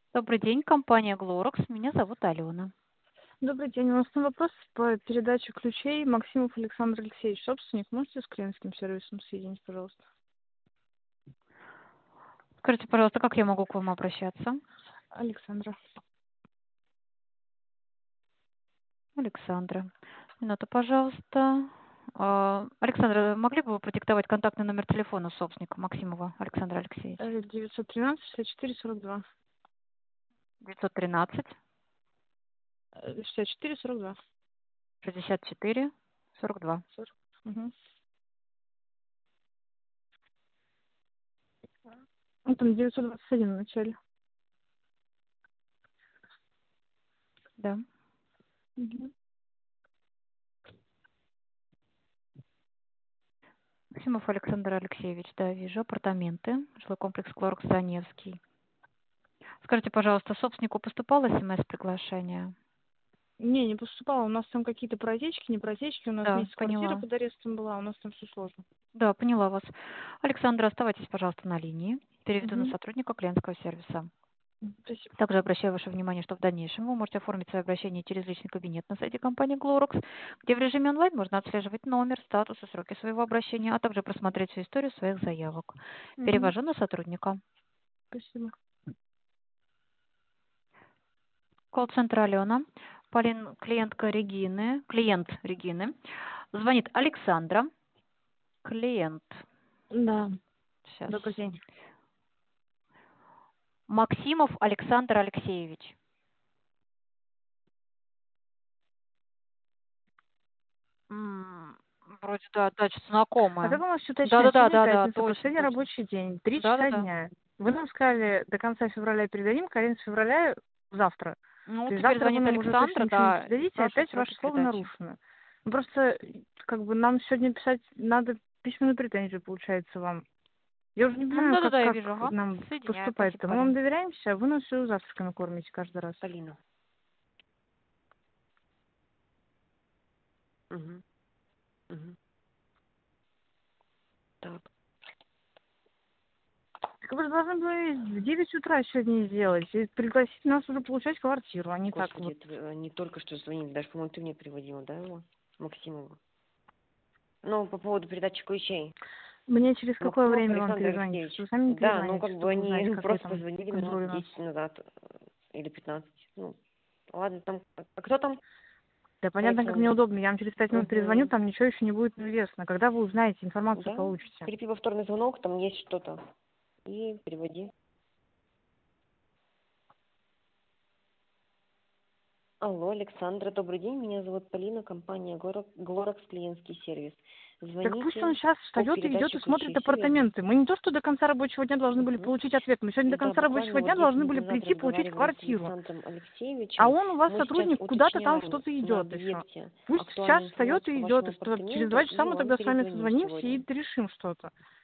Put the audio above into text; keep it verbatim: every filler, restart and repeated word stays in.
Добрый день, компания Глоракс. Меня зовут Алена. Добрый день. У нас там вопрос по передаче ключей. Максимов Александр Алексеевич, собственник. Можете с клиентским сервисом соединить, пожалуйста? Скажите, пожалуйста, как я могу к вам обращаться? Александра. Александра. Минуту, пожалуйста. А, Александра, могли бы вы продиктовать контактный номер телефона собственника Максимова Александра Алексеевича? Э, девятьсот тринадцать шестьдесят четыре сорок два. девятьсот тринадцать Э, шестьдесят четыре сорок два. шестьдесят четыре сорок два. сорок. Угу. Ну, там девятьсот двадцать один в начале. Да. Угу. Максимов Александр Алексеевич, да, вижу. Апартаменты. Жилой комплекс Глоракс Заневский. Скажите, пожалуйста, собственнику поступало смс-приглашение? Не, не поступало. У нас там какие-то протечки, не протечки. У нас Да, месяц квартира поняла. под арестом была. У нас там все сложно. Да, поняла вас. Александра, оставайтесь, пожалуйста, на линии. Переведу на Угу. сотрудника клиентского сервиса. Спасибо. Также обращаю ваше внимание, что в дальнейшем вы можете оформить свое обращение через личный кабинет на сайте компании Glorox, где в режиме онлайн можно отслеживать номер, статус и сроки своего обращения, а также просмотреть всю историю своих заявок. Угу. Перевожу на сотрудника. Спасибо. Колл-центр Алена. Полин, клиентка Регины, клиент Регины. Звонит Александра. Клиент. Да. Сейчас. Добрый день. Максимов Александр Алексеевич. М, Вроде да, да, что-то А как знакомое. у нас все уточнять? Да-да-да, Сегодня да-да, пятница, точно, последний точно. рабочий день, три часа Да-да-да. дня. Вы нам сказали, до конца февраля передадим, конец февраля завтра. Ну, То есть теперь завтра вы звонит нам уже точно Александра, ничего не да, и передадите, спрашивает опять сроки ваше слово передачи. нарушено. Ну, просто, как бы, нам сегодня писать надо письменную претензию, получается, вам. Я уже не Ну, понимаю, как, да-да-да, я как вижу, ага. нам Соединяю, спасибо, поступать-то. Мы вам Полин. доверяемся, а вы нас все завтраками кормите каждый раз. Полина. Угу. Угу. Так. Так вы же должны были в девять утра сегодня сделать и пригласить нас уже получать квартиру, а не так Господи, вот. это они только что звонили, даже, по-моему, ты мне переводила, да, его? Максимова. Ну, по поводу передачи ключей. Мне через какое Максимов время вам Александр перезвонить? Что Алексеевич. вы сами не Да, ну, перезвоните, как бы чтобы узнать, они как я просто там позвонили минут контролю нас. десять назад э, или пятнадцать. Ну, ладно, там... А кто там? Да понятно, как мне Александр. удобно. Я вам через пять минут перезвоню, Угу. там ничего еще не будет известно. Когда вы узнаете, информацию Да, получите. скрепи повторный звонок, там есть что-то. И переводи. Алло, Александра, добрый день. Меня зовут Полина, компания Глоракс клиентский сервис. Так пусть он Звоните сейчас по встает и идет передаче и смотрит ключей. Серьезно? апартаменты. Мы не то, что до конца рабочего дня должны были Угу. получить ответ. Мы сегодня до Да, конца буквально рабочего вот дня десять должны минут были назад прийти получить разговаривали с квартиру. Александром А Алексеевичем. он у вас Мы сейчас сотрудник куда-то там уточняем что-то на идет еще. объекте Пусть сейчас актуальную встает информацию по и вашим идет. И что- через апартаментам два часа и мы вам тогда с вами перезвоним созвонимся и сегодня. решим что-то.